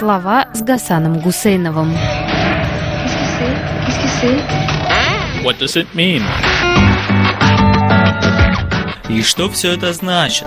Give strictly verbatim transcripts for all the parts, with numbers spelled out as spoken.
Слова с Гасаном Гусейновым. What does it mean? И что все это значит?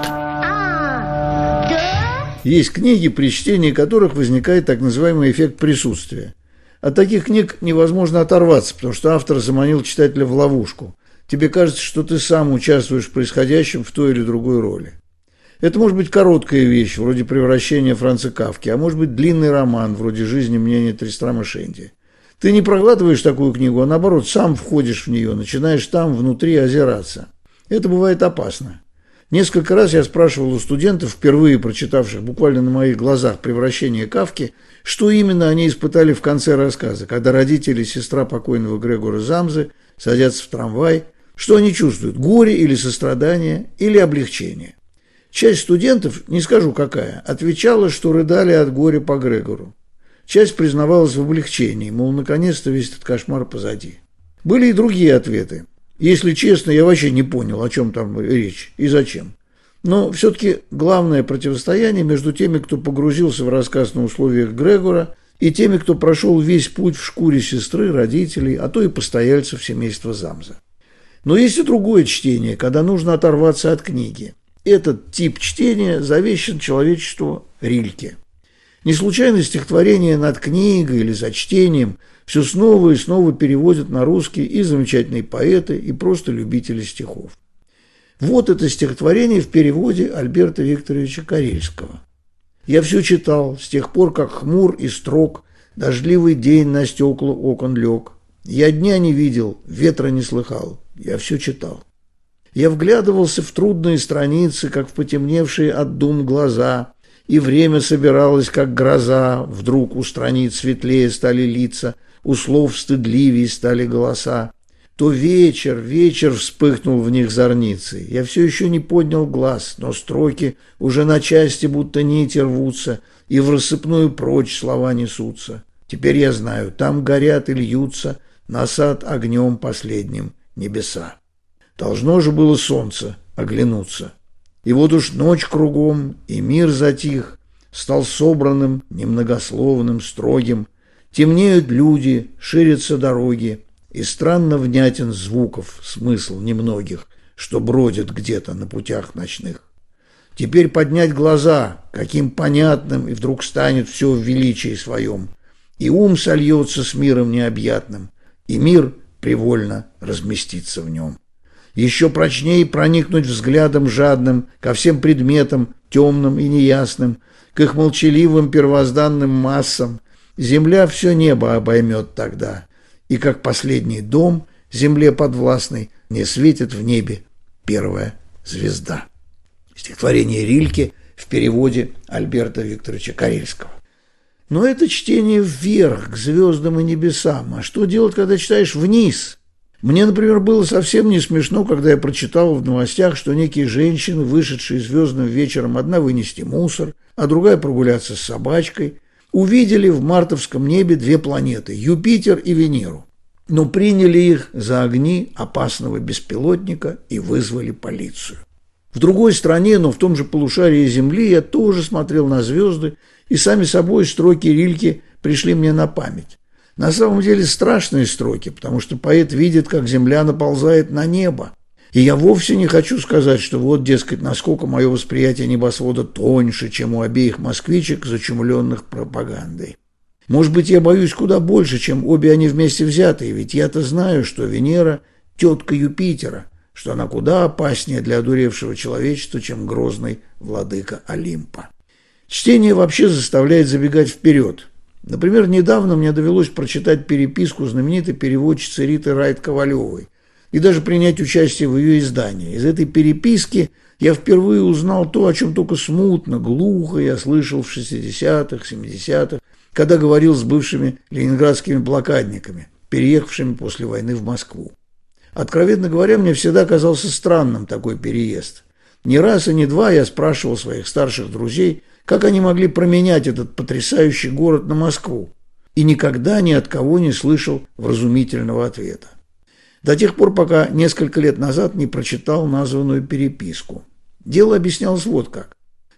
Есть книги, при чтении которых возникает так называемый эффект присутствия. От таких книг невозможно оторваться, потому что автор заманил читателя в ловушку. Тебе кажется, что ты сам участвуешь в происходящем в той или другой роли. Это может быть короткая вещь, вроде «Превращения» Франца Кафки, а может быть длинный роман, вроде «Жизнь и мнение Тристрама Шенди». Ты не проглатываешь такую книгу, а наоборот, сам входишь в нее, начинаешь там внутри озираться. Это бывает опасно. Несколько раз я спрашивал у студентов, впервые прочитавших буквально на моих глазах «Превращение» Кафки, что именно они испытали в конце рассказа, когда родители и сестра покойного Грегора Замзы садятся в трамвай, что они чувствуют – горе или сострадание, или облегчение. Часть студентов, не скажу какая, отвечала, что рыдали от горя по Грегору. Часть признавалась в облегчении, мол, наконец-то весь этот кошмар позади. Были и другие ответы. Если честно, я вообще не понял, о чем там речь и зачем. Но все-таки главное противостояние между теми, кто погрузился в рассказ на условиях Грегора, и теми, кто прошел весь путь в шкуре сестры, родителей, а то и постояльцев семейства Замза. Но есть и другое чтение, когда нужно оторваться от книги. Этот тип чтения завещан человечеству Рильке. Не случайно стихотворение над книгой или за чтением все снова и снова переводят на русский и замечательные поэты, и просто любители стихов. Вот это стихотворение в переводе Альберта Викторовича Карельского. Я все читал с тех пор, как хмур и строг дождливый день на стекла окон лег. Я дня не видел, ветра не слыхал, я все читал. Я вглядывался в трудные страницы, как в потемневшие от дум глаза, и время собиралось, как гроза, вдруг у страниц светлее стали лица, у слов стыдливее стали голоса. То вечер, вечер вспыхнул в них зорницей. Я все еще не поднял глаз, но строки уже на части будто нити рвутся, и в рассыпную прочь слова несутся. Теперь я знаю, там горят и льются на сад огнем последним небеса. Должно же было солнце оглянуться. И вот уж ночь кругом, и мир затих, стал собранным, немногословным, строгим. Темнеют люди, ширятся дороги, и странно внятен звуков смысл немногих, что бродят где-то на путях ночных. Теперь поднять глаза, каким понятным, и вдруг станет все в величии своем, и ум сольется с миром необъятным, и мир привольно разместится в нем. Еще прочнее проникнуть взглядом жадным ко всем предметам, темным и неясным, к их молчаливым первозданным массам. Земля все небо обоймет тогда, и как последний дом земле подвластной не светит в небе первая звезда. Стихотворение Рильке в переводе Альберта Викторовича Карельского. Но это чтение вверх, к звездам и небесам. А что делать, когда читаешь вниз? Мне, например, было совсем не смешно, когда я прочитал в новостях, что некие женщины, вышедшие звездным вечером, одна вынести мусор, а другая прогуляться с собачкой, увидели в мартовском небе две планеты – Юпитер и Венеру, но приняли их за огни опасного беспилотника и вызвали полицию. В другой стране, но в том же полушарии Земли, я тоже смотрел на звезды, и сами собой строки Рильке пришли мне на память. На самом деле страшные строки, потому что поэт видит, как Земля наползает на небо. И я вовсе не хочу сказать, что вот, дескать, насколько мое восприятие небосвода тоньше, чем у обеих москвичек, зачумленных пропагандой. Может быть, я боюсь куда больше, чем обе они вместе взятые, ведь я-то знаю, что Венера – тетка Юпитера, что она куда опаснее для одуревшего человечества, чем грозный владыка Олимпа. Чтение вообще заставляет забегать вперед. Например, недавно мне довелось прочитать переписку знаменитой переводчицы Риты Райт-Ковалевой и даже принять участие в ее издании. Из этой переписки я впервые узнал то, о чем только смутно, глухо я слышал в шестидесятых, семидесятых, когда говорил с бывшими ленинградскими блокадниками, переехавшими после войны в Москву. Откровенно говоря, мне всегда казался странным такой переезд. Не раз и не два я спрашивал своих старших друзей, как они могли променять этот потрясающий город на Москву, и никогда ни от кого не слышал вразумительного ответа. До тех пор, пока несколько лет назад не прочитал названную переписку. Дело объяснялось вот как.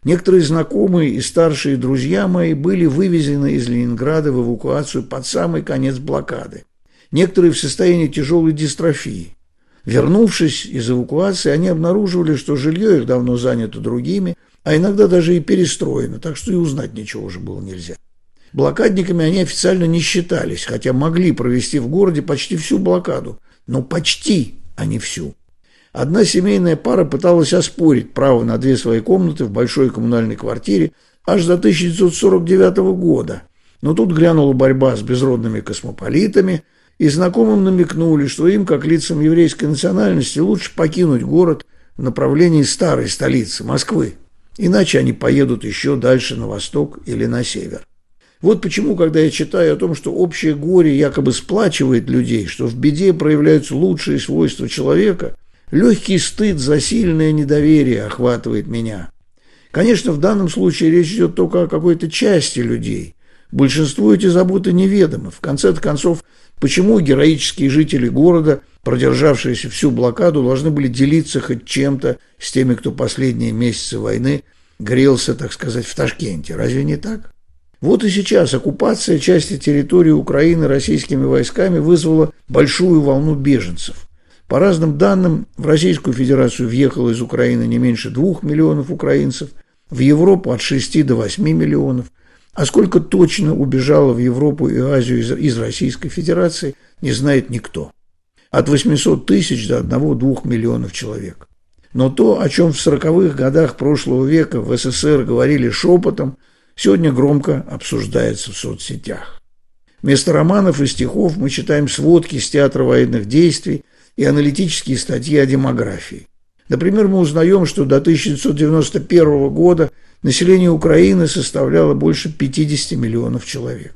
Некоторые знакомые и старшие друзья мои были вывезены из Ленинграда в эвакуацию под самый конец блокады. Некоторые в состоянии тяжелой дистрофии. Вернувшись из эвакуации, они обнаруживали, что жилье их давно занято другими, а иногда даже и перестроено, так что и узнать ничего уже было нельзя. Блокадниками они официально не считались, хотя могли провести в городе почти всю блокаду, но почти, а не всю. Одна семейная пара пыталась оспорить право на две свои комнаты в большой коммунальной квартире аж до тысяча девятьсот сорок девятого года, но тут глянула борьба с безродными космополитами, и знакомым намекнули, что им, как лицам еврейской национальности, лучше покинуть город в направлении старой столицы, Москвы, иначе они поедут еще дальше на восток или на север. Вот почему, когда я читаю о том, что общее горе якобы сплачивает людей, что в беде проявляются лучшие свойства человека, легкий стыд за сильное недоверие охватывает меня. Конечно, в данном случае речь идет только о какой-то части людей. Большинству эти заботы неведомы. В конце концов, почему героические жители города, продержавшиеся всю блокаду, должны были делиться хоть чем-то с теми, кто последние месяцы войны грелся, так сказать, в Ташкенте? Разве не так? Вот и сейчас оккупация части территории Украины российскими войсками вызвала большую волну беженцев. По разным данным, в Российскую Федерацию въехало из Украины не меньше двух миллионов украинцев, в Европу от шести до восьми миллионов. А сколько точно убежало в Европу и Азию из, из Российской Федерации, не знает никто. От восьмисот тысяч до одного-двух миллионов человек. Но то, о чем в сороковых годах прошлого века в СССР говорили шепотом, сегодня громко обсуждается в соцсетях. Вместо романов и стихов мы читаем сводки с театра военных действий и аналитические статьи о демографии. Например, мы узнаем, что до тысяча девятьсот девяносто первого года население Украины составляло больше пятидесяти миллионов человек.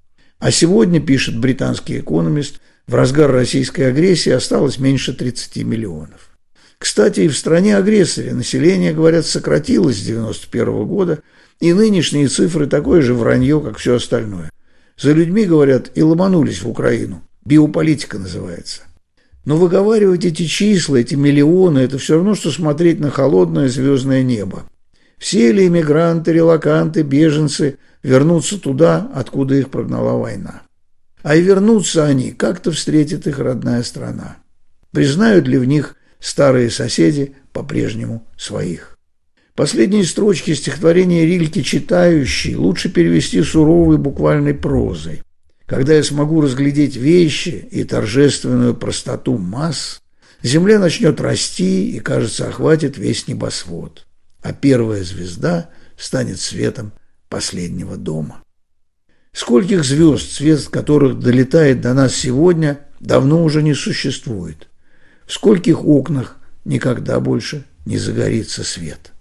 А сегодня, пишет британский экономист, в разгар российской агрессии осталось меньше тридцати миллионов. Кстати, и в стране-агрессоре население, говорят, сократилось с девяносто первого года, и нынешние цифры такое же вранье, как все остальное. За людьми, говорят, и ломанулись в Украину. Биополитика называется. Но выговаривать эти числа, эти миллионы, это все равно, что смотреть на холодное звездное небо. Все ли эмигранты, релоканты, беженцы вернутся туда, откуда их прогнала война? А и вернутся они, как-то встретит их родная страна. Признают ли в них старые соседи по-прежнему своих? Последние строчки стихотворения Рильке «Читающий» лучше перевести суровой буквальной прозой. Когда я смогу разглядеть вещи и торжественную простоту масс, земля начнет расти и, кажется, охватит весь небосвод, а первая звезда станет светом последнего дома. Скольких звезд, свет которых долетает до нас сегодня, давно уже не существует. В скольких окнах никогда больше не загорится свет.